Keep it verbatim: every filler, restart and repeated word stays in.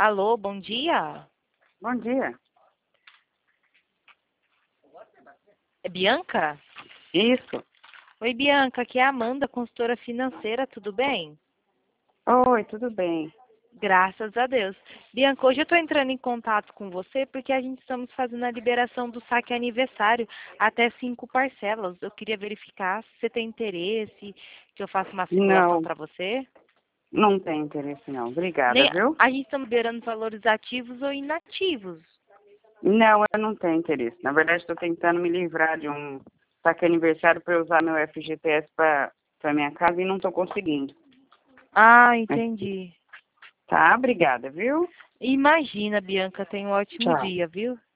Alô, bom dia. Bom dia. É Bianca? Isso. Oi, Bianca, aqui é a Amanda, consultora financeira, tudo bem? Oi, tudo bem? Graças a Deus. Bianca, hoje eu estou entrando em contato com você porque a gente estamos fazendo a liberação do saque aniversário até cinco parcelas. Eu queria verificar se você tem interesse, que eu faça uma simulação Não, para você. não tem interesse não. Obrigada, Nem, viu? a gente está liberando valores ativos ou inativos. Não, eu não tenho interesse. Na verdade, estou tentando me livrar de um saque aniversário para eu usar meu F G T S para para minha casa e não estou conseguindo. Ah, Mas, entendi. tá, obrigada, viu? Imagina, Bianca, tenha um ótimo Tchau. dia, viu?